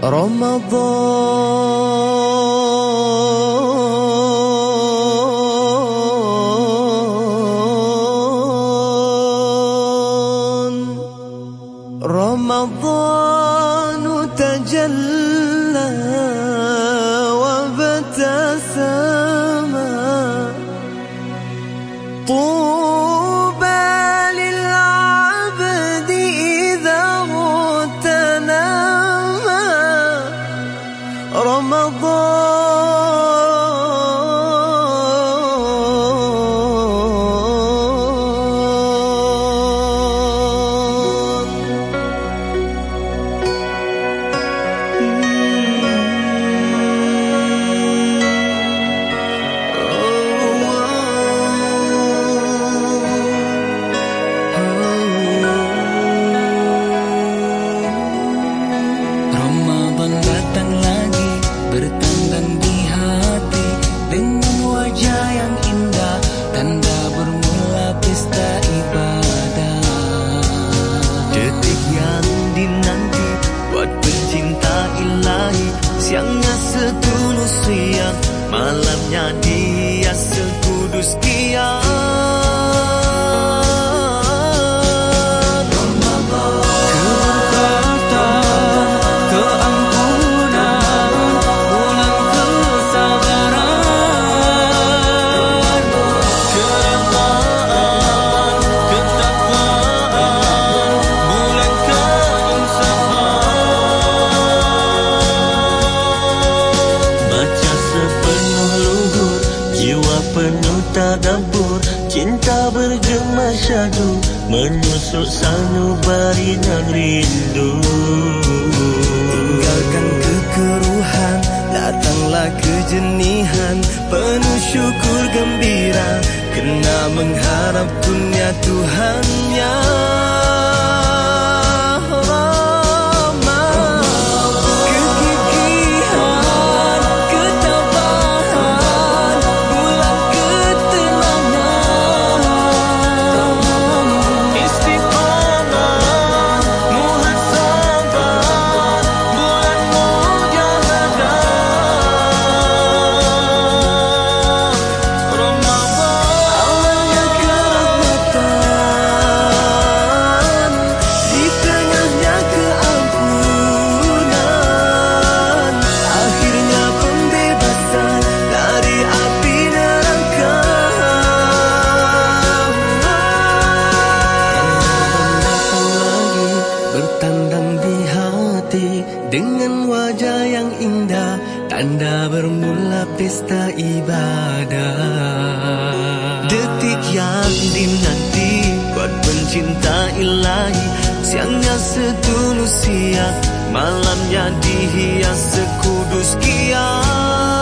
رمضان تجلى وابتسما طوبى للعبد إذا اغتنما رمضان datang lagi bertandang di hati dengan wajah yang indah, tanda bermula pesta ibadah. Detik yang dinanti buat pencinta ilahi, siangnya setulus siang, malamnya dihias sekudus kian. Penuh tadabbur, cinta bergema syahdu, menusuk sanubari nan rindu. Tinggalkan kekeruhan, datanglah kejenihan, penuh syukur gembira, kena mengharap dunia Tuhannya. Dengan wajah yang indah, tanda bermula pesta ibadah. Detik yang dinanti buat pencinta ilahi, siangnya setulus siang, malamnya dihias sekudus kian.